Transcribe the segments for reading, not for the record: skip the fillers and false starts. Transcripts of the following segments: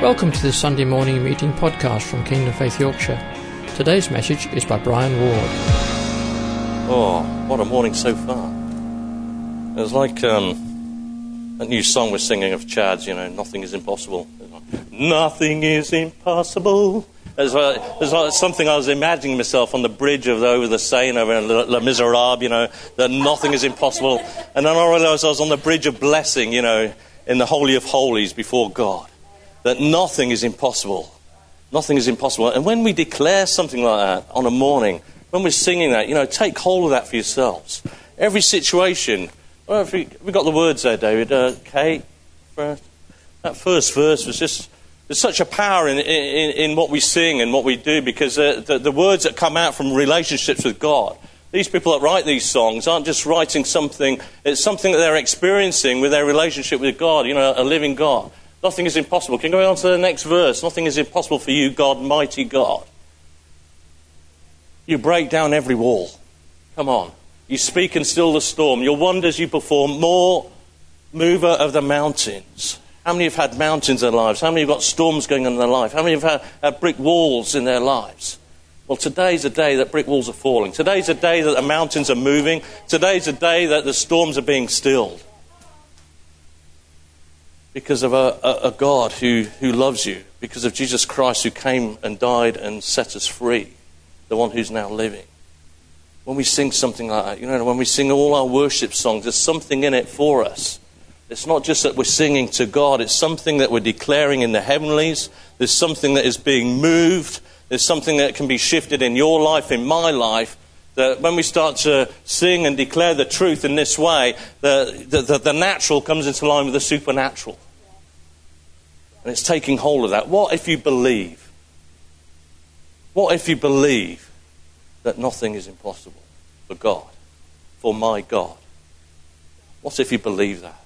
Welcome to this Sunday morning meeting podcast from Kingdom Faith Yorkshire. Today's message is by Brian Ward. Oh, what a morning so far. It was like that new song we're singing of Chad's, nothing is impossible. Nothing is impossible. It's like something I was imagining myself on the bridge over the Seine over in Les Miserables, that nothing is impossible. And then I realised I was on the bridge of blessing, in the Holy of Holies before God. That nothing is impossible. Nothing is impossible. And when we declare something like that on a morning, when we're singing that, take hold of that for yourselves. Every situation. Well, we got the words there, David. Kate, that first verse was just... There's such a power in what we sing and what we do, because the words that come out from relationships with God. These people that write these songs aren't just writing something. It's something that they're experiencing with their relationship with God, a living God. Nothing is impossible. Can you go on to the next verse? Nothing is impossible for you, God, mighty God. You break down every wall. Come on. You speak and still the storm. Your wonders you perform, more mover of the mountains. How many have had mountains in their lives? How many have got storms going on in their life? How many have had brick walls in their lives? Well, today's a day that brick walls are falling. Today's a day that the mountains are moving. Today's a day that the storms are being stilled. Because of a God who loves you. Because of Jesus Christ who came and died and set us free. The one who's now living. When we sing something like that, when we sing all our worship songs, there's something in it for us. It's not just that we're singing to God. It's something that we're declaring in the heavenlies. There's something that is being moved. There's something that can be shifted in your life, in my life. That when we start to sing and declare the truth in this way, the natural comes into line with the supernatural. And it's taking hold of that. What if you believe? What if you believe that nothing is impossible for God, for my God? What if you believe that?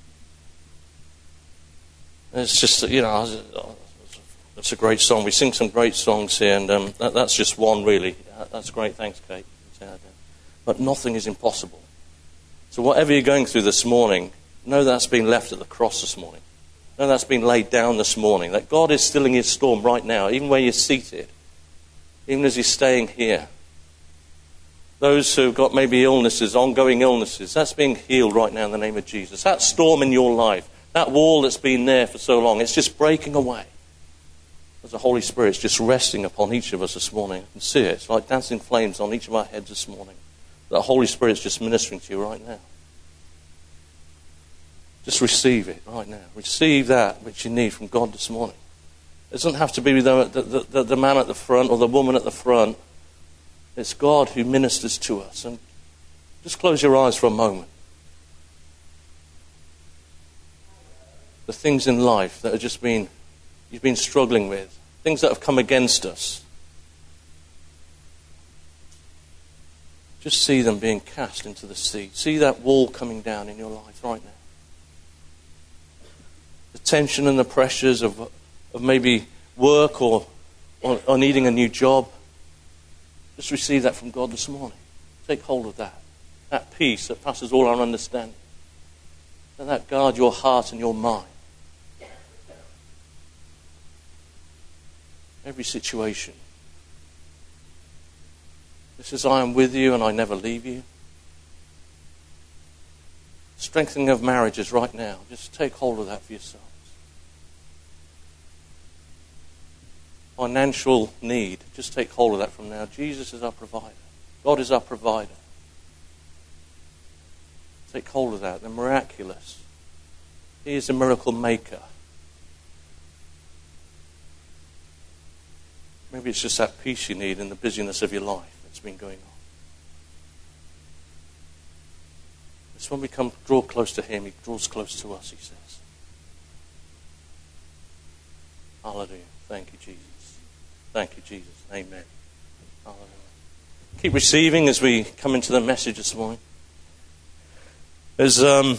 It's just, it's a great song. We sing some great songs here, and that's just one, really. That's great. Thanks, Kate. But nothing is impossible. So whatever you're going through this morning, know that's been left at the cross this morning. Know that's been laid down this morning. That God is stilling his storm right now, even where you're seated. Even as he's staying here. Those who've got maybe illnesses, ongoing illnesses, that's being healed right now in the name of Jesus. That storm in your life, that wall that's been there for so long, it's just breaking away. As the Holy Spirit's just resting upon each of us this morning. You can see it. It's like dancing flames on each of our heads this morning. The Holy Spirit's just ministering to you right now. Just receive it right now. Receive that which you need from God this morning. It doesn't have to be the man at the front or the woman at the front. It's God who ministers to us. And just close your eyes for a moment. The things in life that you've been struggling with, things that have come against us. Just see them being cast into the sea. See that wall coming down in your life right now. The tension and the pressures of maybe work or needing a new job. Just receive that from God this morning. Take hold of that. That peace that passes all our understanding. Let that guard your heart and your mind. Every situation. This is, I am with you and I never leave you. Strengthening of marriages right now. Just take hold of that for yourselves. Financial need. Just take hold of that from now. Jesus is our provider. God is our provider. Take hold of that. The miraculous. He is a miracle maker. Maybe it's just that peace you need in the busyness of your life that's been going on. It's when we draw close to him, he draws close to us, he says. Hallelujah. Thank you, Jesus. Thank you, Jesus. Amen. Hallelujah. Keep receiving as we come into the message this morning. There's the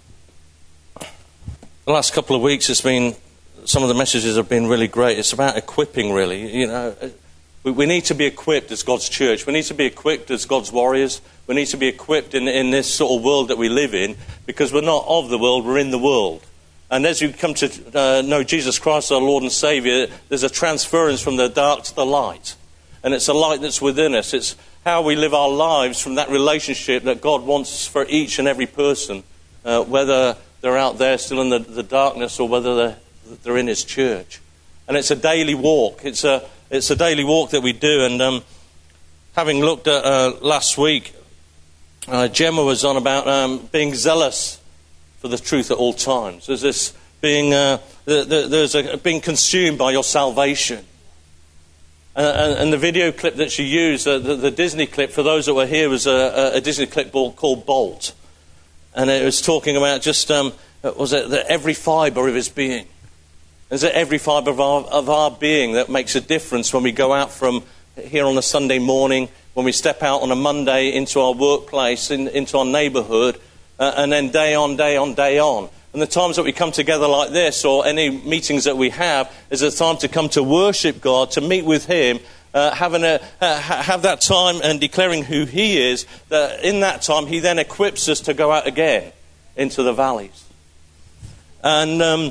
last couple of weeks, some of the messages have been really great. It's about equipping, really. We need to be equipped as God's church. We need to be equipped as God's warriors. We need to be equipped in this sort of world that we live in, because we're not of the world, we're in the world. And as you come to know Jesus Christ, our Lord and Saviour, there's a transference from the dark to the light. And it's a light that's within us. It's how we live our lives from that relationship that God wants for each and every person, whether they're out there still in the darkness or whether they're in His church. And it's a daily walk. It's a daily walk that we do. And having looked at last week, Gemma was on about being zealous for the truth at all times. There's this being being consumed by your salvation. And the video clip that she used, the Disney clip, for those that were here, was a Disney clip called Bolt. And it was talking about just, that every fibre of his being. Is it every fibre of our being that makes a difference when we go out from here on a Sunday morning, when we step out on a Monday into our workplace, into our neighbourhood, and then day on, day on, day on. And the times that we come together like this, or any meetings that we have, is a time to come to worship God, to meet with Him, have that time and declaring who He is. That in that time, He then equips us to go out again into the valleys. And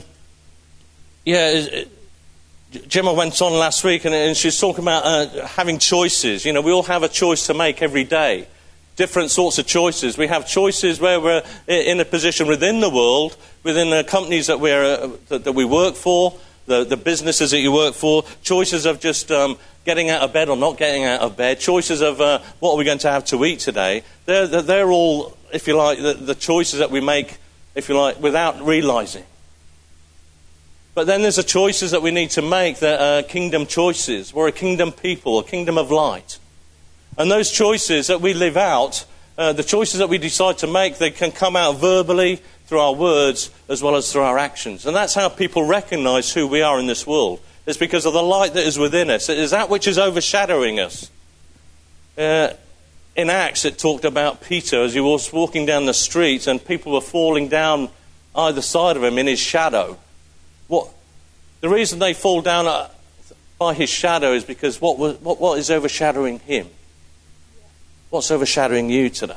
Gemma went on last week, and she was talking about having choices. You know, we all have a choice to make every day. Different sorts of choices. We have choices where we're in a position within the world, within the companies that we work for, the businesses that you work for. Choices of just getting out of bed or not getting out of bed. Choices of what are we going to have to eat today. They're all, if you like, the choices that we make, if you like, without realising. But then there's the choices that we need to make that are kingdom choices. We're a kingdom people, a kingdom of light. And those choices that we live out, the choices that we decide to make, they can come out verbally through our words as well as through our actions. And that's how people recognise who we are in this world. It's because of the light that is within us. It is that which is overshadowing us. In Acts, it talked about Peter as he was walking down the street and people were falling down either side of him in his shadow. The reason they fall down by his shadow is because what is overshadowing him? What's overshadowing you today?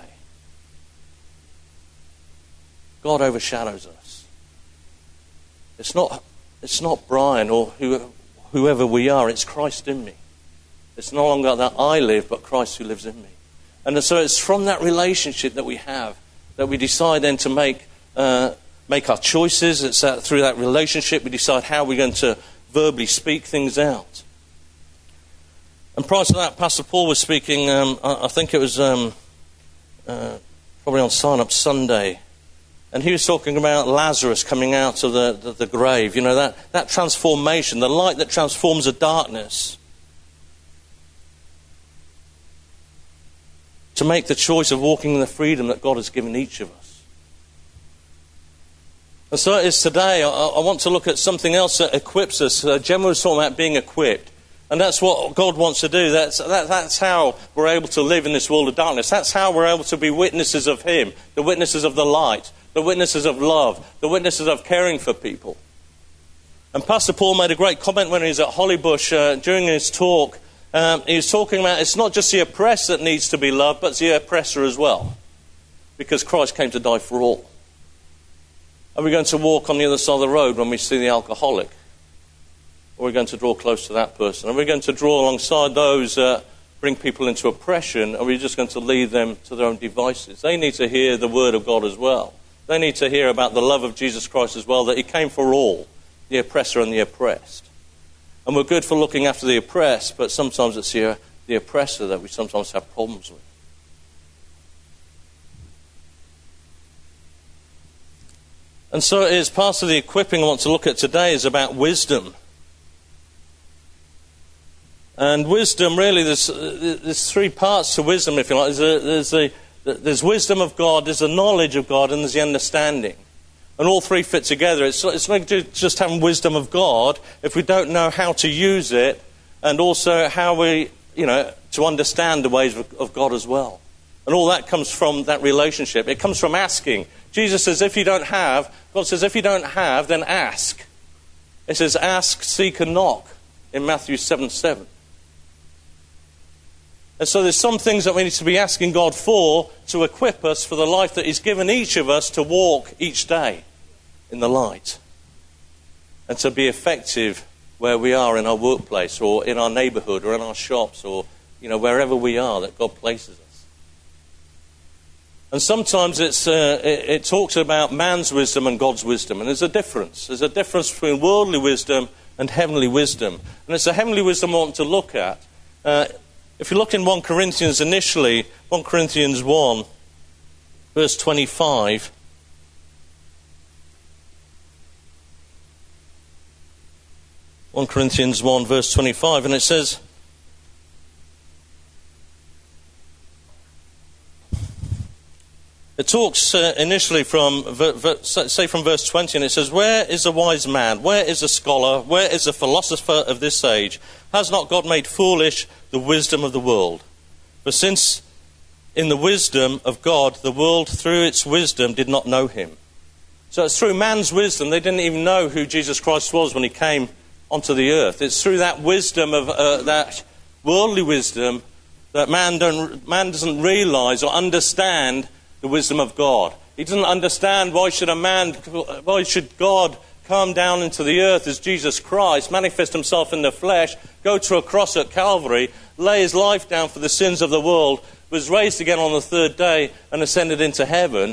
God overshadows us. It's not Brian or whoever we are. It's Christ in me. It's no longer that I live, but Christ who lives in me. And so it's from that relationship that we have that we decide then to make our choices. It's through that relationship we decide how we're going to verbally speak things out. And prior to that, Pastor Paul was speaking, I think it was probably on Sign Up Sunday, and he was talking about Lazarus coming out of the grave. You know, that transformation, the light that transforms the darkness. To make the choice of walking in the freedom that God has given each of us. And so it is today. I want to look at something else that equips us. Gemma was talking about being equipped. And that's what God wants to do. That's how we're able to live in this world of darkness. That's how we're able to be witnesses of Him, the witnesses of the light, the witnesses of love, the witnesses of caring for people. And Pastor Paul made a great comment when he was at Hollybush during his talk. He was talking about it's not just the oppressed that needs to be loved, but it's the oppressor as well. Because Christ came to die for all. Are we going to walk on the other side of the road when we see the alcoholic? Or are we going to draw close to that person? Are we going to draw alongside those that bring people into oppression? Or are we just going to lead them to their own devices? They need to hear the word of God as well. They need to hear about the love of Jesus Christ as well, that He came for all, the oppressor and the oppressed. And we're good for looking after the oppressed, but sometimes it's the oppressor that we sometimes have problems with. And so it is part of the equipping I want to look at today is about wisdom. And wisdom, really, there's three parts to wisdom, if you like. There's wisdom of God, there's the knowledge of God, and there's the understanding. And all three fit together. It's not just having wisdom of God if we don't know how to use it, and also how to understand the ways of God as well. And all that comes from that relationship. It comes from asking. Jesus says, God says, if you don't have, then ask. It says, ask, seek, and knock in Matthew 7:7. And so there's some things that we need to be asking God for to equip us for the life that He's given each of us to walk each day in the light. and to be effective where we are in our workplace or in our neighborhood or in our shops or, wherever we are that God places us. And sometimes it talks about man's wisdom and God's wisdom, and there's a difference. There's a difference between worldly wisdom and heavenly wisdom. And it's the heavenly wisdom I want to look at. If you look in 1 Corinthians initially, 1 Corinthians 1, verse 25, and it says, it talks initially from verse 20, and it says, "Where is a wise man? Where is a scholar? Where is a philosopher of this age? Has not God made foolish the wisdom of the world? For since in the wisdom of God, the world through its wisdom did not know him." So it's through man's wisdom. They didn't even know who Jesus Christ was when he came onto the earth. It's through that wisdom of that worldly wisdom that man doesn't realize or understand the wisdom of God. He doesn't understand why should God come down into the earth as Jesus Christ, manifest himself in the flesh, go to a cross at Calvary, lay his life down for the sins of the world, was raised again on the third day and ascended into heaven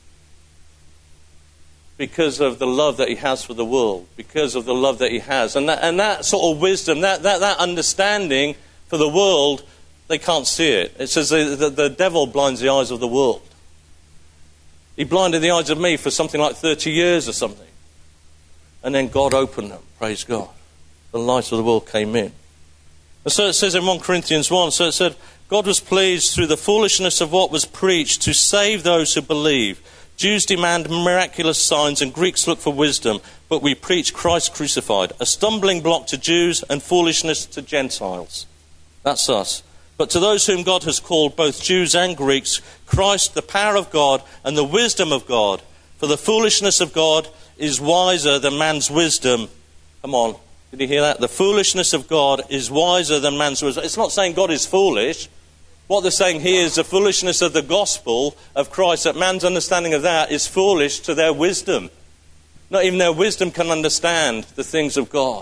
because of the love that he has for the world, because of the love that he has. And that sort of wisdom, that understanding for the world, they can't see it. It says the devil blinds the eyes of the world. He blinded the eyes of me for something like 30 years or something. And then God opened them, praise God. The light of the world came in. And so it says in 1 Corinthians 1, so it said, God was pleased through the foolishness of what was preached to save those who believe. Jews demand miraculous signs and Greeks look for wisdom, but we preach Christ crucified, a stumbling block to Jews and foolishness to Gentiles. That's us. But to those whom God has called, both Jews and Greeks, Christ, the power of God and the wisdom of God. For the foolishness of God is wiser than man's wisdom. Come on, did you hear that? The foolishness of God is wiser than man's wisdom. It's not saying God is foolish. What they're saying here is the foolishness of the gospel of Christ, that man's understanding of that is foolish to their wisdom. Not even their wisdom can understand the things of God.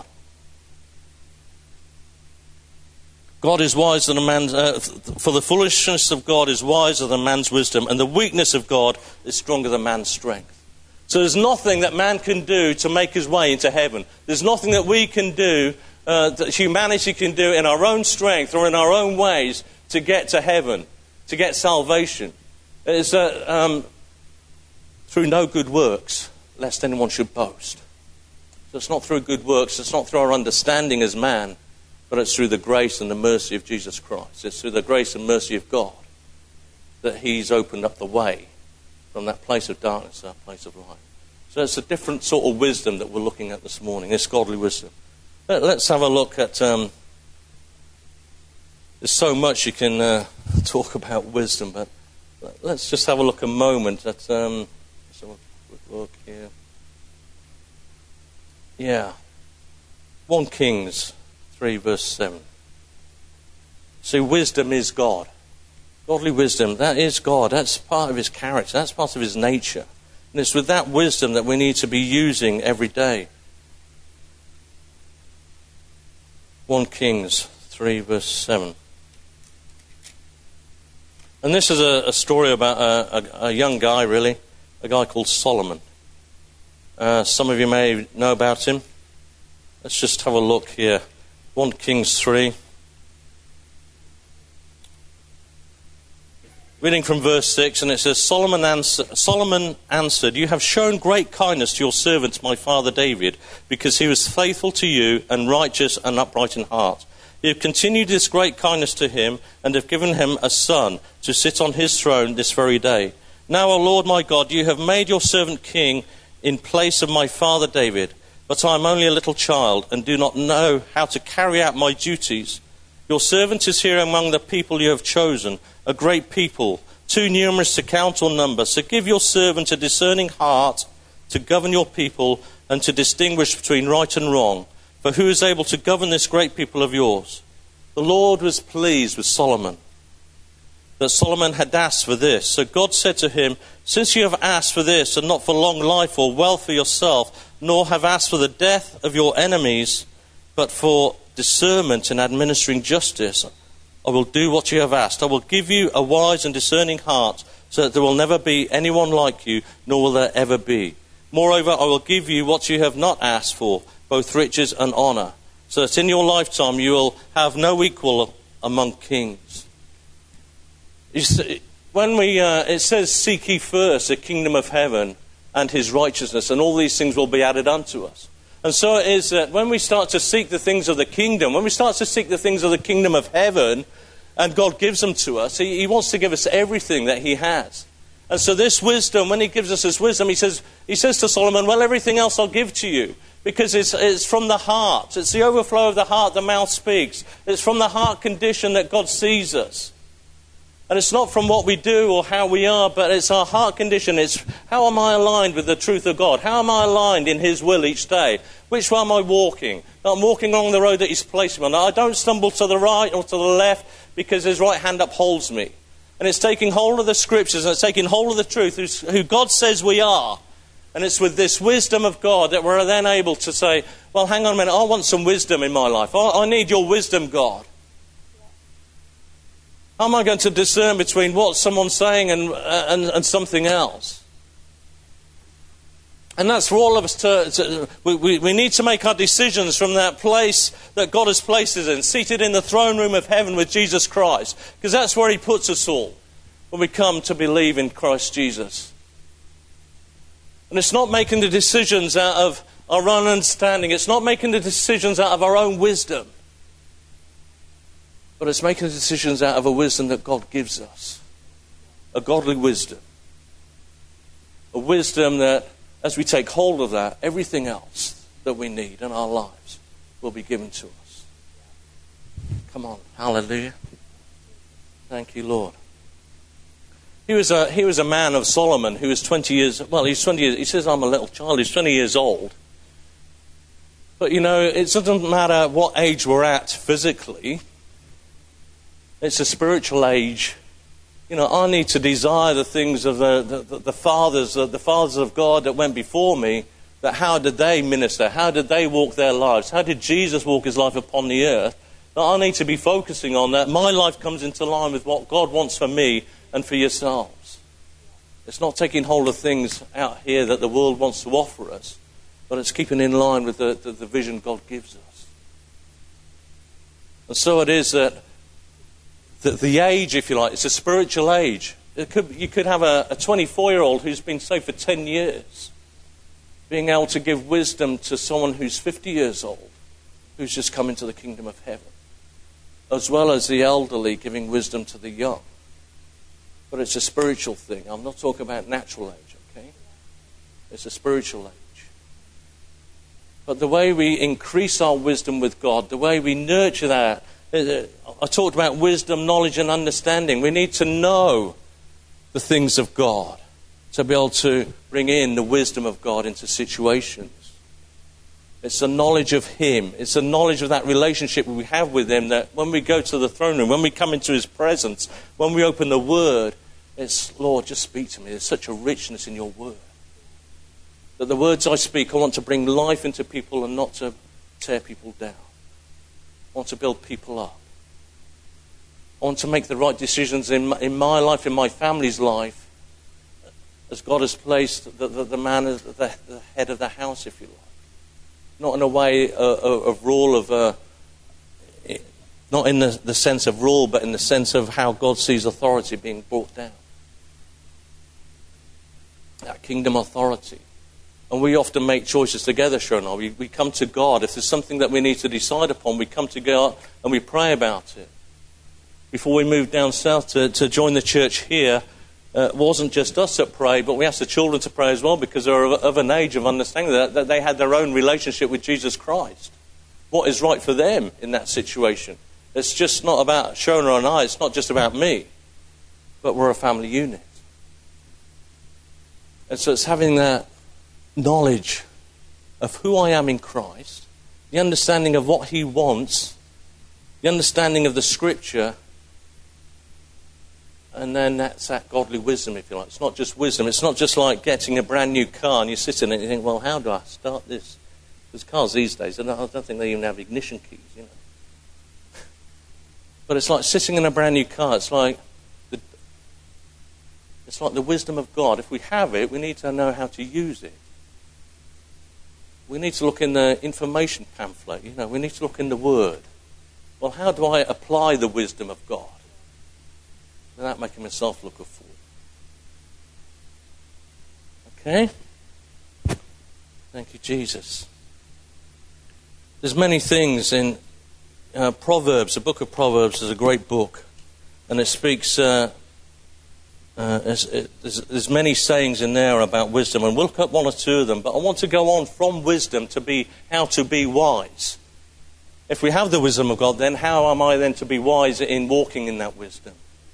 God is wiser than man's, for the foolishness of God is wiser than man's wisdom, and the weakness of God is stronger than man's strength. So there's nothing that man can do to make his way into heaven. There's nothing that we can do, that humanity can do in our own strength or in our own ways to get to heaven, to get salvation. It's through no good works, lest anyone should boast. So it's not through good works, it's not through our understanding as man, but it's through the grace and the mercy of Jesus Christ. It's through the grace and mercy of God that he's opened up the way from that place of darkness to that place of light. So it's a different sort of wisdom that we're looking at this morning, this godly wisdom. Let's have a look at... there's so much you can talk about wisdom, but let's just have a look a moment at... let's have a quick look here. Yeah. 1 Kings 3 verse 7. See, wisdom is God. Godly wisdom, that is God. That's part of his character. That's part of his nature. And it's with that wisdom that we need to be using every day. 1 Kings 3 verse 7. And this is a story about a young guy, really. A guy called Solomon. Some of you may know about him. Let's just have a look here. 1 Kings 3. Reading from verse 6, and it says, Solomon answered, "You have shown great kindness to your servant, my father David, because he was faithful to you and righteous and upright in heart. You have continued this great kindness to him and have given him a son to sit on his throne this very day. Now, O Lord my God, you have made your servant king in place of my father David. But I am only a little child and do not know how to carry out my duties. Your servant is here among the people you have chosen, a great people, too numerous to count or number. So give your servant a discerning heart to govern your people and to distinguish between right and wrong. For who is able to govern this great people of yours?" The Lord was pleased with Solomon, that Solomon had asked for this. So God said to him, "Since you have asked for this and not for long life or wealth for yourself, nor have asked for the death of your enemies, but for discernment in administering justice. I will do what you have asked. I will give you a wise and discerning heart, so that there will never be anyone like you, nor will there ever be. Moreover, I will give you what you have not asked for, both riches and honour, so that in your lifetime you will have no equal among kings. You see, when it says, seek ye first the kingdom of heaven and his righteousness, and all these things will be added unto us. And so it is that when we start to seek the things of the kingdom, when we start to seek the things of the kingdom of heaven, and God gives them to us, he wants to give us everything that he has. And so this wisdom, when he gives us his wisdom, he says to Solomon, well, everything else I'll give to you. Because it's from the heart. It's the overflow of the heart the mouth speaks. It's from the heart condition that God sees us. And it's not from what we do or how we are, but it's our heart condition. It's how am I aligned with the truth of God? How am I aligned in his will each day? Which way am I walking? I'm walking along the road that he's placed me on. I don't stumble to the right or to the left because his right hand upholds me. And it's taking hold of the scriptures and it's taking hold of the truth, who God says we are. And it's with this wisdom of God that we're then able to say, well, hang on a minute, I want some wisdom in my life. I need your wisdom, God. How am I going to discern between what someone's saying and something else? And that's for all of us we need to make our decisions from that place that God has placed us in, seated in the throne room of heaven with Jesus Christ. Because that's where he puts us all when we come to believe in Christ Jesus. And it's not making the decisions out of our own understanding. It's not making the decisions out of our own wisdom. But it's making the decisions out of a wisdom that God gives us. A godly wisdom. A wisdom that, as we take hold of that, everything else that we need in our lives will be given to us. Come on. Hallelujah. Thank you, Lord. He was a man of Solomon who was 20 years... Well, he's 20 years... He says, I'm a little child. He's 20 years old. But, you know, it doesn't matter what age we're at physically. It's a spiritual age. You know, I need to desire the things of the fathers of God that went before me. That how did they minister? How did they walk their lives? How did Jesus walk his life upon the earth? That I need to be focusing on that. My life comes into line with what God wants for me and for yourselves. It's not taking hold of things out here that the world wants to offer us, but it's keeping in line with the vision God gives us. And so it is that the age, if you like, it's a spiritual age. You could have a 24-year-old who's been saved for 10 years, being able to give wisdom to someone who's 50 years old, who's just come into the kingdom of heaven, as well as the elderly giving wisdom to the young. But it's a spiritual thing. I'm not talking about natural age, okay? It's a spiritual age. But the way we increase our wisdom with God, the way we nurture that, I talked about wisdom, knowledge and understanding. We need to know the things of God to be able to bring in the wisdom of God into situations. It's the knowledge of him. It's the knowledge of that relationship we have with him, that when we go to the throne room, when we come into his presence, when we open the word, it's, Lord, just speak to me. There's such a richness in your word. That the words I speak, I want to bring life into people and not to tear people down. I want to build people up. I want to make the right decisions in my life, in my family's life, as God has placed the man as the head of the house, if you like. Not in a way of rule not in the sense of rule, but in the sense of how God sees authority being brought down. That kingdom authority. And we often make choices together, Shona. We come to God. If there's something that we need to decide upon, we come to God and we pray about it. Before we moved down south to join the church here, it wasn't just us that prayed, but we asked the children to pray as well, because they're of an age of understanding that they had their own relationship with Jesus Christ. What is right for them in that situation? It's just not about Shona and I. It's not just about me. But we're a family unit. And so it's having that knowledge of who I am in Christ, the understanding of what he wants, the understanding of the scripture, And then that's that godly wisdom, if you like. It's not just wisdom. It's not just like getting a brand new car and you sit in it and you think, well, how do I start this? Because cars these days, I don't think they even have ignition keys, you know. But it's like sitting in a brand new car. It's like the wisdom of God. If we have it, we need to know how to use it. We need to look in the information pamphlet, you know. We need to look in the Word. Well, how do I apply the wisdom of God without making myself look a fool? Okay? Thank you, Jesus. There's many things in Proverbs. The book of Proverbs is a great book. And it speaks, there's many sayings in there about wisdom. And we'll look at one or two of them. But I want to go on from wisdom to be how to be wise. If we have the wisdom of God, then how am I then to be wise in walking in that wisdom?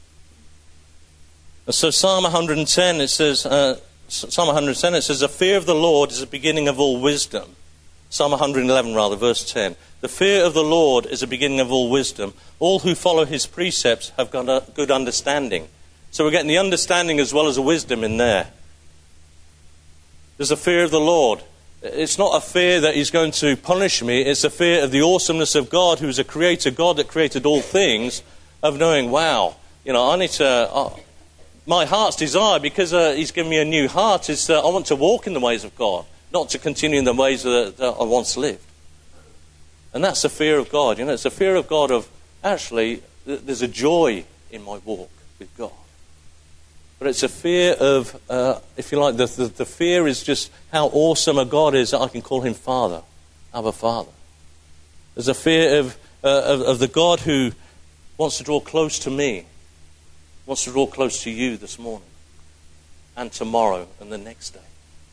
So Psalm 110, it says, the fear of the Lord is the beginning of all wisdom. Psalm 111, verse 10. The fear of the Lord is the beginning of all wisdom. All who follow his precepts have got a good understanding. So we're getting the understanding as well as the wisdom in there. There's a fear of the Lord. It's not a fear that he's going to punish me. It's a fear of the awesomeness of God, who's a creator, God that created all things, of knowing, wow, you know, I need to... my heart's desire, because he's given me a new heart, is I want to walk in the ways of God, not to continue in the ways that I once lived. And that's the fear of God. You know, it's a fear of God of, actually, there's a joy in my walk with God. But it's a fear of, if you like, the fear is just how awesome a God is that I can call him Father, Abba Father. There's a fear of the God who wants to draw close to me, wants to draw close to you this morning and tomorrow and the next day.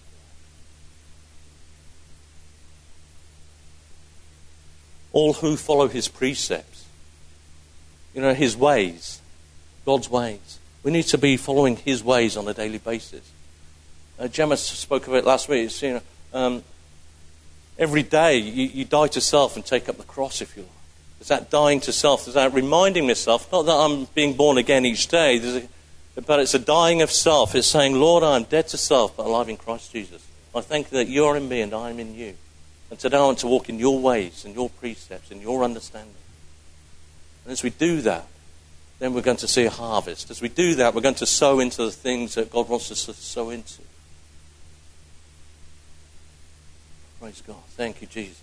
All who follow his precepts, you know, his ways, God's ways. We need to be following his ways on a daily basis. Gemma spoke of it last week. It's, you know, every day you die to self and take up the cross, if you like. There's that dying to self. There's that reminding myself, not that I'm being born again each day, but it's a dying of self. It's saying, Lord, I am dead to self, but alive in Christ Jesus. I thank you that you are in me and I am in you. And today I want to walk in your ways and your precepts and your understanding. And as we do that, then we're going to see a harvest. As we do that, we're going to sow into the things that God wants us to sow into. Praise God. Thank you, Jesus.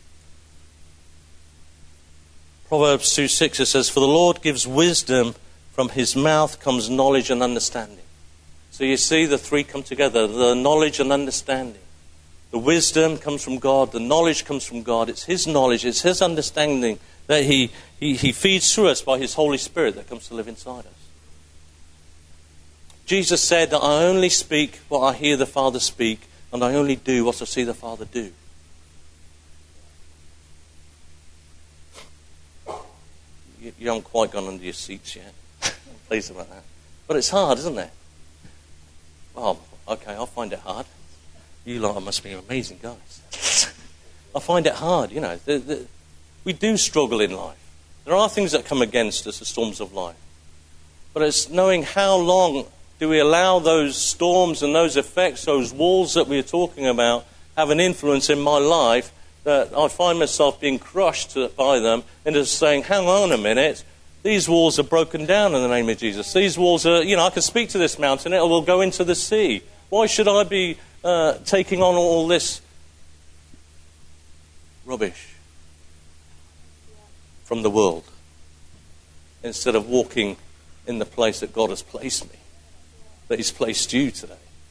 Proverbs 2:6, it says, for the Lord gives wisdom, from his mouth comes knowledge and understanding. So you see the three come together, the knowledge and understanding. The wisdom comes from God, the knowledge comes from God. It's his knowledge, it's his understanding that he feeds through us by his Holy Spirit that comes to live inside us. Jesus said that I only speak what I hear the Father speak, and I only do what I see the Father do. You haven't quite gone under your seats yet. I'm pleased about that. But it's hard, isn't it? Well, okay, I find it hard. You lot must be amazing guys. I find it hard, you know. We do struggle in life. There are things that come against us, the storms of life. But it's knowing how long do we allow those storms and those effects, those walls that we're talking about, have an influence in my life that I find myself being crushed by them, and just saying, hang on a minute, these walls are broken down in the name of Jesus. These walls are, you know, I can speak to this mountain, it will go into the sea. Why should I be taking on all this rubbish from the world instead of walking in the place that God has placed me, that he's placed you today?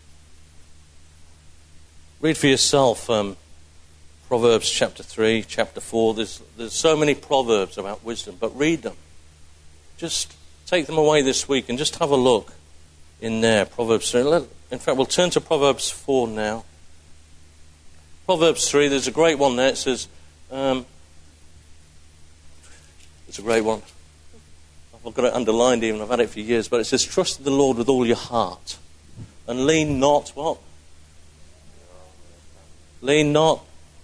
Read for yourself Proverbs chapter 3, chapter 4. There's so many proverbs about wisdom, but read them. Just take them away this week and just have a look in there. Proverbs 3. In fact, we'll turn to Proverbs 4 now. Proverbs 3, there's a great one there. It says, it's a great one. I've got it underlined even, I've had it for years, but it says, trust the Lord with all your heart and lean not, what? Lean not.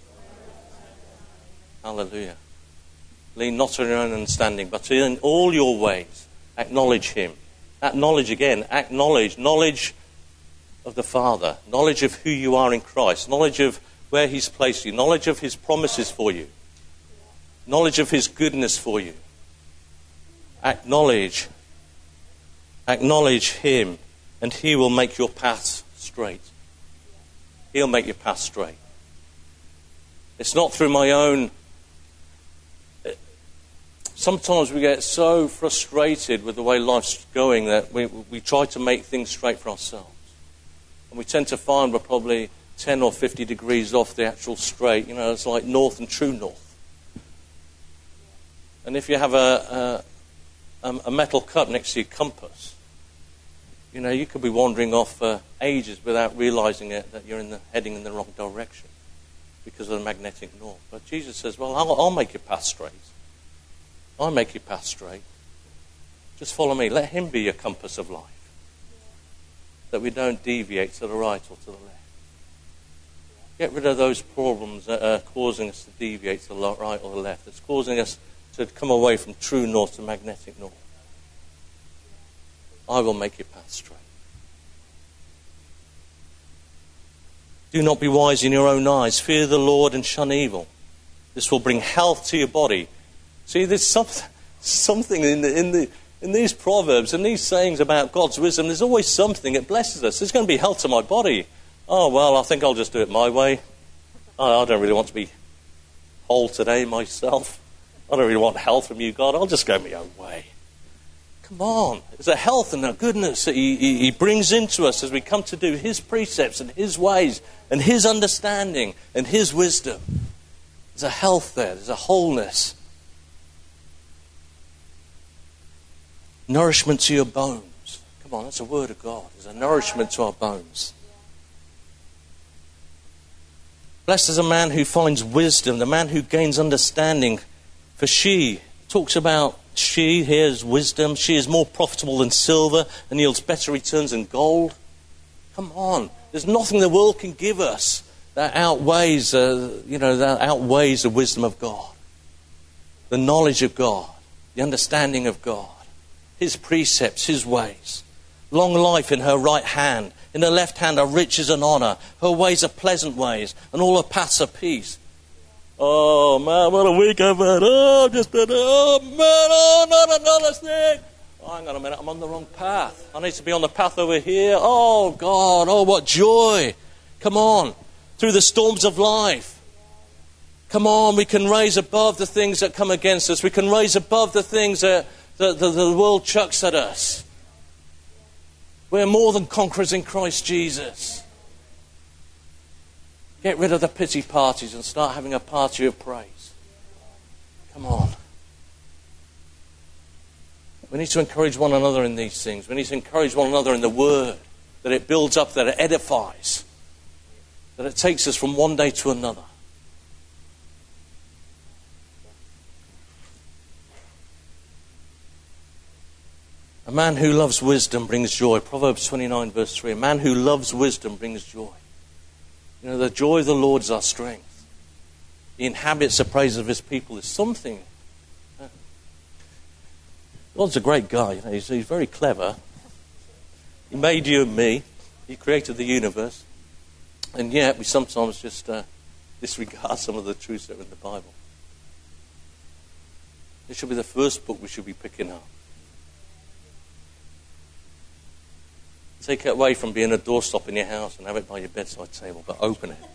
Hallelujah. Lean not on your own understanding, but in all your ways acknowledge him, Acknowledge again. Acknowledge. Knowledge of the Father. Knowledge of who you are in Christ. Knowledge of where He's placed you. Knowledge of His promises for you. Knowledge of His goodness for you. Acknowledge. Acknowledge Him, and He will make your path straight. He'll make your path straight. It's not through my own... Sometimes we get so frustrated with the way life's going that we try to make things straight for ourselves. And we tend to find we're probably 10 or 50 degrees off the actual straight. You know, it's like north and true north. And if you have a metal cup next to your compass, you know, you could be wandering off for ages without realizing it, that you're heading in the wrong direction because of the magnetic north. But Jesus says, well, I'll make your path straight. I'll make your path straight. Just follow me. Let Him be your compass of life. That we don't deviate to the right or to the left. Get rid of those problems that are causing us to deviate to the right or the left. It's causing us to come away from true north to magnetic north. I will make your path straight. Do not be wise in your own eyes. Fear the Lord and shun evil. This will bring health to your body. See, there's something in these proverbs and these sayings about God's wisdom. There's always something that blesses us. There's going to be health to my body. Oh, well, I think I'll just do it my way. I don't really want to be whole today myself. I don't really want health from you, God. I'll just go my own way. Come on. There's a health and a goodness that he brings into us as we come to do His precepts and His ways and His understanding and His wisdom. There's a health there. There's a wholeness. Nourishment to your bones. Come on, that's a word of God. There's a nourishment to our bones. Blessed is a man who finds wisdom, the man who gains understanding. For she talks about she, here's wisdom. She is more profitable than silver and yields better returns than gold. Come on. There's nothing the world can give us that outweighs the wisdom of God. The knowledge of God. The understanding of God. His precepts, His ways. Long life in her right hand. In her left hand are riches and honor. Her ways are pleasant ways, and all her paths are peace. Oh, man, what a week I've had. Oh, not another thing. Oh, hang on a minute, I'm on the wrong path. I need to be on the path over here. Oh, God, oh, what joy. Come on, through the storms of life. Come on, we can raise above the things that come against us. We can raise above the things that the world chucks at us. We're more than conquerors in Christ Jesus. Get rid of the pity parties and start having a party of praise. Come on. We need to encourage one another in these things. We need to encourage one another in the Word. That it builds up, that it edifies. That it takes us from one day to another. A man who loves wisdom brings joy. Proverbs 29 verse 3. A man who loves wisdom brings joy. You know, the joy of the Lord is our strength. He inhabits the praise of His people. There's something. God's a great guy. You know, he's very clever. He made you and me. He created the universe. And yet we sometimes just disregard some of the truths that are in the Bible. This should be the first book we should be picking up. Take it away from being a doorstop in your house and have it by your bedside table, but open it.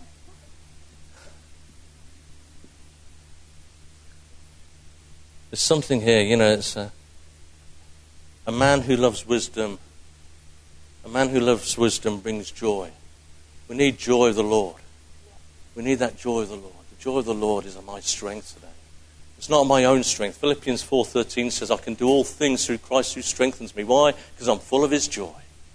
There's something here, you know, it's a man who loves wisdom. A man who loves wisdom brings joy. We need joy of the Lord. We need that joy of the Lord. The joy of the Lord is my strength today. It's not my own strength. Philippians 4:13 says, I can do all things through Christ who strengthens me. Why? Because I'm full of His joy.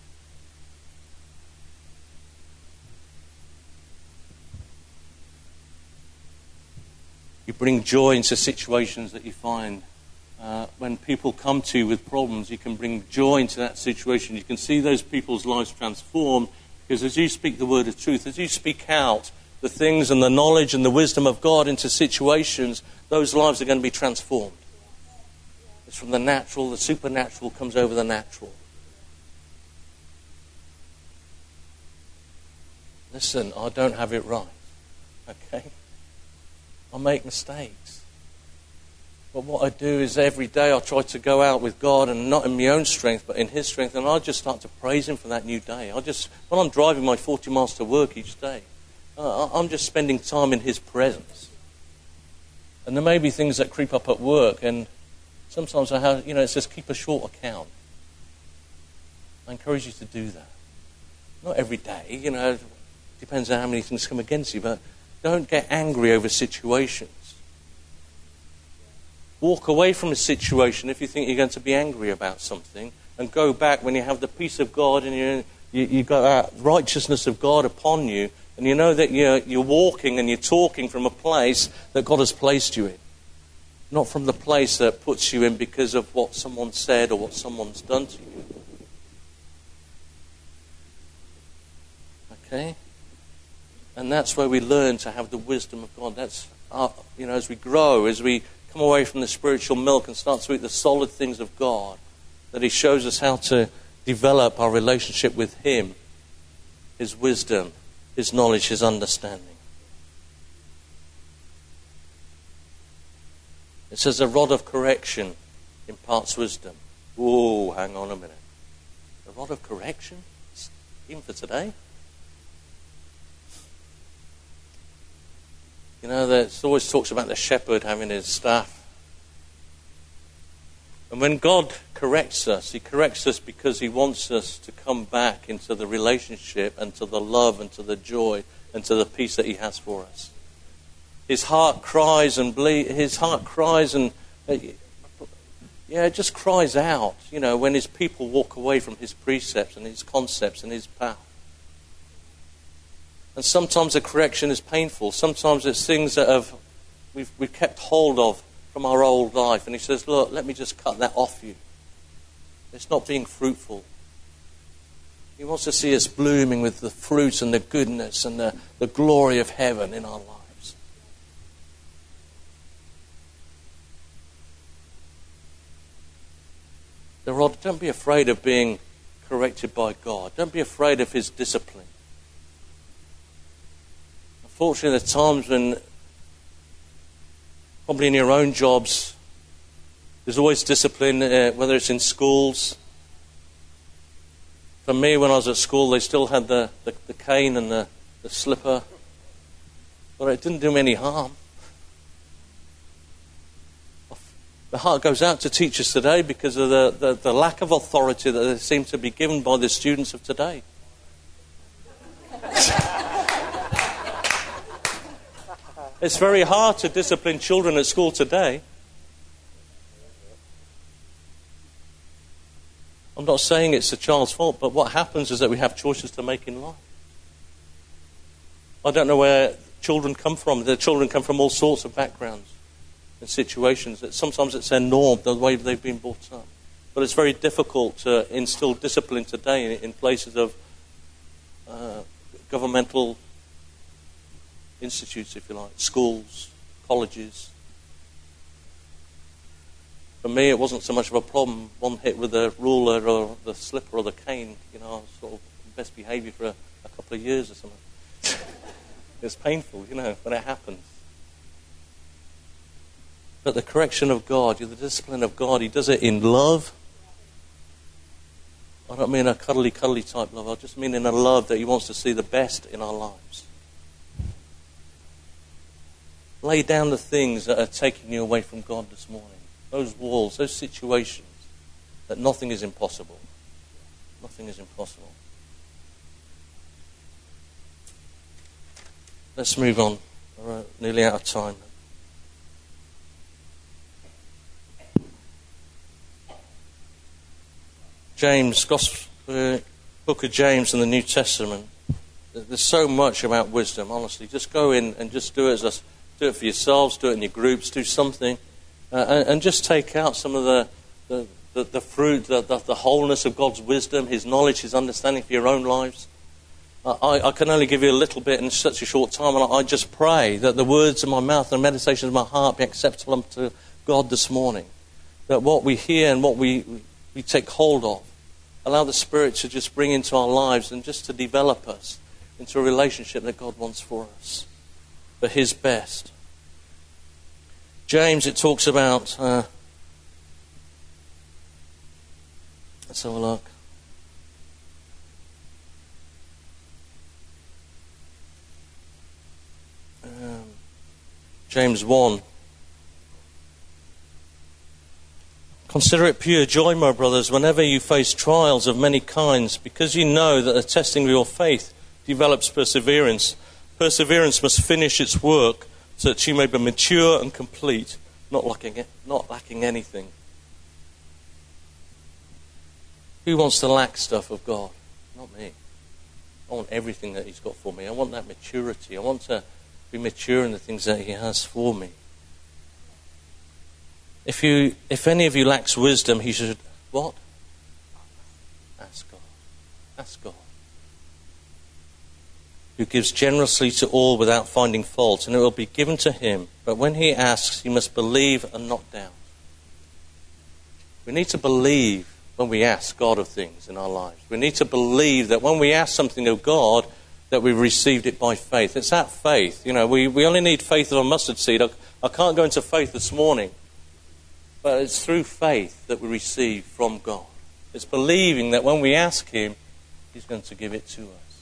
You bring joy into situations that you find. When people come to you with problems, you can bring joy into that situation. You can see those people's lives transform because as you speak the word of truth, as you speak out the things and the knowledge and the wisdom of God into situations, those lives are going to be transformed. It's from the natural, the supernatural comes over the natural. Listen, I don't have it right. Okay? I make mistakes. But what I do is every day I try to go out with God, and not in my own strength, but in His strength, and I just start to praise Him for that new day. When I'm driving my 40 miles to work each day, I'm just spending time in His presence. And there may be things that creep up at work, and sometimes I have, it says keep a short account. I encourage you to do that. Not every day, depends on how many things come against you, but don't get angry over situations. Walk away from a situation if you think you're going to be angry about something, and go back when you have the peace of God and you got that righteousness of God upon you, and you know that you're walking and you're talking from a place that God has placed you in, not from the place that puts you in because of what someone said or what someone's done to you. Okay? And that's where we learn to have the wisdom of God. That's as we grow, as we come away from the spiritual milk and start to eat the solid things of God, that He shows us how to develop our relationship with Him, His wisdom, His knowledge, His understanding. It says a rod of correction imparts wisdom. Whoa, hang on a minute. A rod of correction? Even for today? It always talks about the shepherd having his staff. And when God corrects us, He corrects us because He wants us to come back into the relationship and to the love and to the joy and to the peace that He has for us. His heart cries and His heart cries and it just cries out, when His people walk away from His precepts and His concepts and His path. And sometimes the correction is painful. Sometimes it's things that we've kept hold of from our old life. And He says, look, let me just cut that off you. It's not being fruitful. He wants to see us blooming with the fruit and the goodness and the glory of heaven in our lives. Don't be afraid of being corrected by God. Don't be afraid of His discipline. Unfortunately, there are times when, probably in your own jobs, there's always discipline, whether it's in schools. For me, when I was at school, they still had the cane and the slipper. But it didn't do me any harm. The heart goes out to teachers today because of the lack of authority that they seem to be given by the students of today. It's very hard to discipline children at school today. I'm not saying it's the child's fault, but what happens is that we have choices to make in life. I don't know where children come from. The children come from all sorts of backgrounds and situations. That sometimes it's their norm, the way they've been brought up. But it's very difficult to instill discipline today in places of governmental institutes, if you like, schools, colleges. For me, it wasn't so much of a problem. One hit with the ruler or the slipper or the cane, I was sort of best behaviour for a couple of years or something. It's painful, when it happens. But the correction of God, the discipline of God, He does it in love. I don't mean a cuddly type love. I just mean in a love that He wants to see the best in our lives. Lay down the things that are taking you away from God this morning. Those walls, those situations, that nothing is impossible. Nothing is impossible. Let's move on. We're nearly out of time. James, book of James in the New Testament. There's so much about wisdom, honestly. Just go in and just do it for yourselves, do it in your groups, do something, and just take out some of the fruit, the wholeness of God's wisdom, His knowledge, His understanding for your own lives. I can only give you a little bit in such a short time, and I just pray that the words of my mouth and the meditations of my heart be acceptable unto God this morning. That what we hear and what we take hold of, allow the Spirit to just bring into our lives and just to develop us into a relationship that God wants for us, for his best. James, it talks about, let's have a look. James 1. Consider it pure joy, my brothers, whenever you face trials of many kinds, because you know that the testing of your faith develops perseverance. Perseverance must finish its work, so that you may be mature and complete, not lacking anything. Who wants to lack stuff of God? Not me. I want everything that he's got for me. I want that maturity. I want to be mature in the things that he has for me. If any of you lacks wisdom, he should, what? Ask God. Ask God. Who gives generously to all without finding fault, and it will be given to him. But when he asks, he must believe and not doubt. We need to believe when we ask God of things in our lives. We need to believe that when we ask something of God, that we've received it by faith. It's that faith. You know, we only need faith of a mustard seed. I can't go into faith this morning. But it's through faith that we receive from God. It's believing that when we ask him, he's going to give it to us.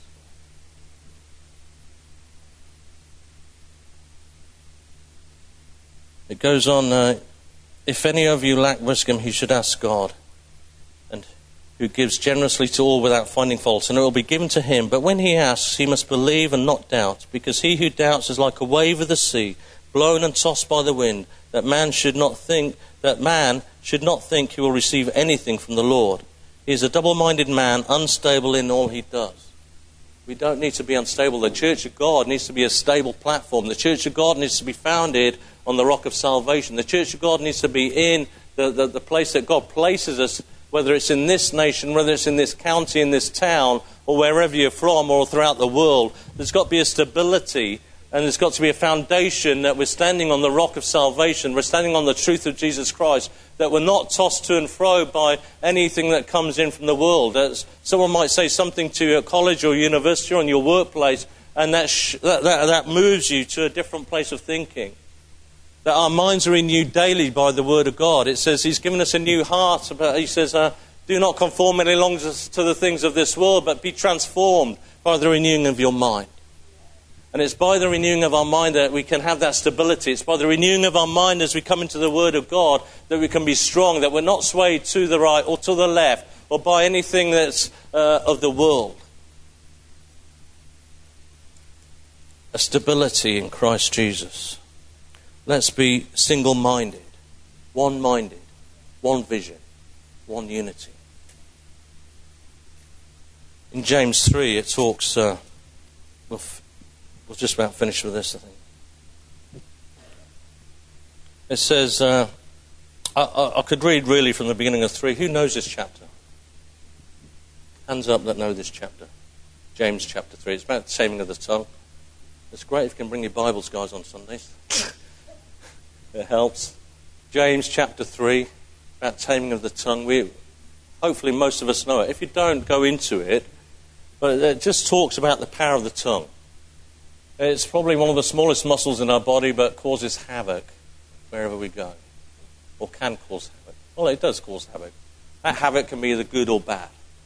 It goes on, if any of you lack wisdom, he should ask God, and who gives generously to all without finding fault, and it will be given to him. But when he asks, he must believe and not doubt, because he who doubts is like a wave of the sea, blown and tossed by the wind. That man should not think he will receive anything from the Lord. He is a double-minded man, unstable in all he does. We don't need to be unstable. The Church of God needs to be a stable platform. The Church of God needs to be founded on the rock of salvation. The Church of God needs to be in the place that God places us, whether it's in this nation, whether it's in this county, in this town, or wherever you're from, or throughout the world. There's got to be a stability. And there's got to be a foundation that we're standing on the rock of salvation. We're standing on the truth of Jesus Christ. That we're not tossed to and fro by anything that comes in from the world. As someone might say something to you at college or university or in your workplace, and that moves you to a different place of thinking. That our minds are renewed daily by the Word of God. It says he's given us a new heart. But he says, do not conform any longer to the things of this world, but be transformed by the renewing of your mind. And it's by the renewing of our mind that we can have that stability. It's by the renewing of our mind as we come into the Word of God that we can be strong, that we're not swayed to the right or to the left or by anything that's of the world. A stability in Christ Jesus. Let's be single-minded, one-minded, one vision, one unity. In James 3 it talks... We'll just about finish with this, I think. It says, I could read really from the beginning of 3. Who knows this chapter? Hands up that know this chapter. James chapter 3. It's about the taming of the tongue. It's great if you can bring your Bibles, guys, on Sundays. It helps. James chapter 3, about taming of the tongue. Hopefully most of us know it. If you don't, go into it. But it just talks about the power of the tongue. It's probably one of the smallest muscles in our body, but causes havoc wherever we go. Or can cause havoc. Well, it does cause havoc. That havoc can be either good or bad.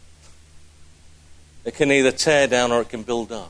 It can either tear down or it can build up.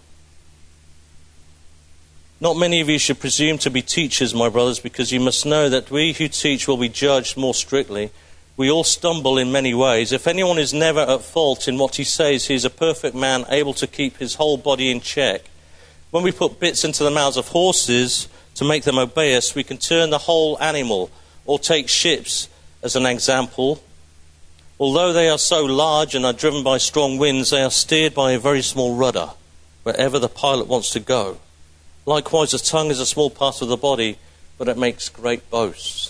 Not many of you should presume to be teachers, my brothers, because you must know that we who teach will be judged more strictly. We all stumble in many ways. If anyone is never at fault in what he says, he is a perfect man, able to keep his whole body in check. When we put bits into the mouths of horses to make them obey us, we can turn the whole animal, or take ships as an example. Although they are so large and are driven by strong winds, they are steered by a very small rudder, wherever the pilot wants to go. Likewise, the tongue is a small part of the body, but it makes great boasts.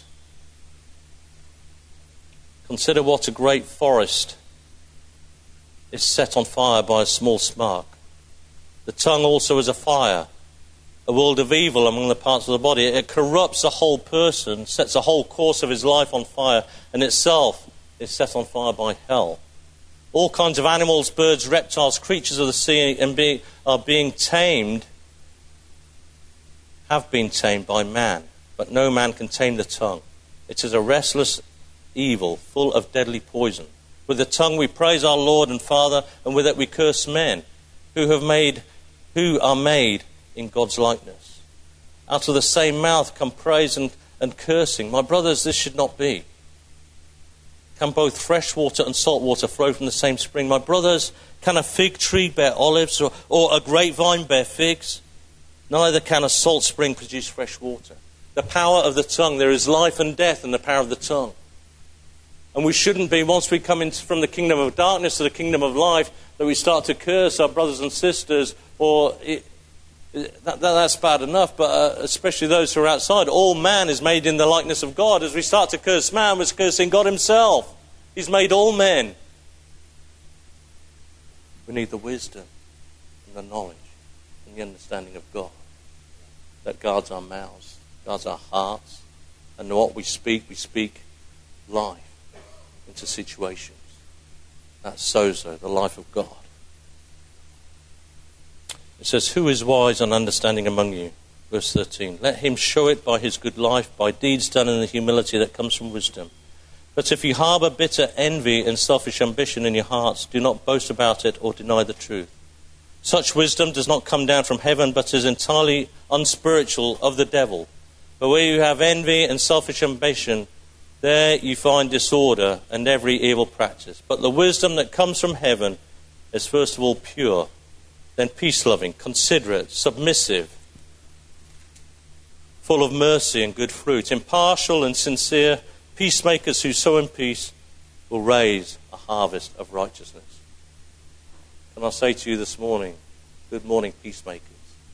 Consider what a great forest is set on fire by a small spark. The tongue also is a fire, a world of evil among the parts of the body. It corrupts a whole person, sets the whole course of his life on fire, and itself is set on fire by hell. all kinds of animals, birds, reptiles, creatures of the sea are being tamed, have been tamed by man. But no man can tame the tongue. It is a restless evil, full of deadly poison. With the tongue we praise our Lord and Father, and with it we curse men who are made in God's likeness. Out of the same mouth come praise and cursing. My brothers, this should not be. Can both fresh water and salt water flow from the same spring? My brothers, can a fig tree bear olives or a grapevine bear figs? Neither can a salt spring produce fresh water. The power of the tongue, there is life and death in the power of the tongue. And we shouldn't be, once we come from the kingdom of darkness to the kingdom of life, that we start to curse our brothers and sisters, that's bad enough, but especially those who are outside. All man is made in the likeness of God. As we start to curse man, we're cursing God himself. He's made all men. We need the wisdom and the knowledge and the understanding of God that guards our mouths, guards our hearts, and what we speak life into situations. That's sozo, the life of God. It says, who is wise and understanding among you? Verse 13. Let him show it by his good life, by deeds done in the humility that comes from wisdom. But if you harbour bitter envy and selfish ambition in your hearts, do not boast about it or deny the truth. Such wisdom does not come down from heaven, but is entirely unspiritual, of the devil. But where you have envy and selfish ambition, there you find disorder and every evil practice. But the wisdom that comes from heaven is first of all pure, then peace-loving, considerate, submissive, full of mercy and good fruit, impartial and sincere. Peacemakers who sow in peace will raise a harvest of righteousness. Can I say to you this morning, good morning, peacemakers.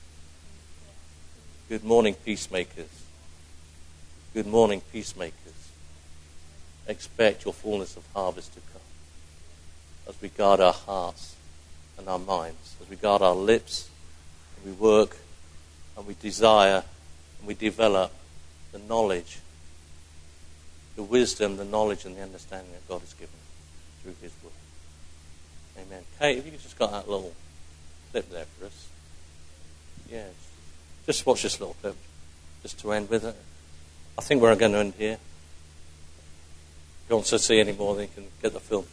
Good morning, peacemakers. Good morning, peacemakers. Expect your fullness of harvest to come as we guard our hearts and our minds, as we guard our lips, and we work and we desire and we develop the knowledge, the wisdom, the knowledge and the understanding that God has given through his word. Amen. Kate, if you could just got that little clip there for us. Yeah, just watch this little clip, just to end with it. I think we're going to end here. If you want to see any more, then you can get the film.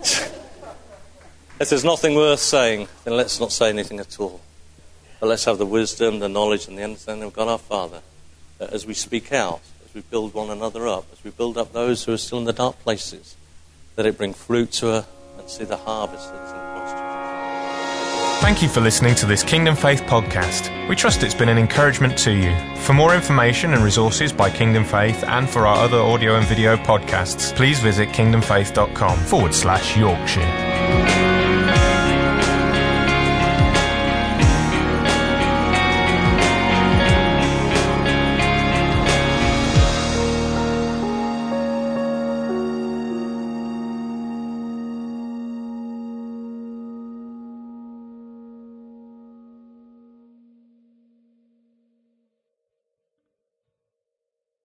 If there's nothing worth saying, then let's not say anything at all. But let's have the wisdom, the knowledge, and the understanding of God our Father, that as we speak out, as we build one another up, as we build up those who are still in the dark places, that it bring fruit to her and see the harvest that is in Christ Jesus. Thank you for listening to this Kingdom Faith podcast. We trust it's been an encouragement to you. For more information and resources by Kingdom Faith and for our other audio and video podcasts, please visit kingdomfaith.com/Yorkshire.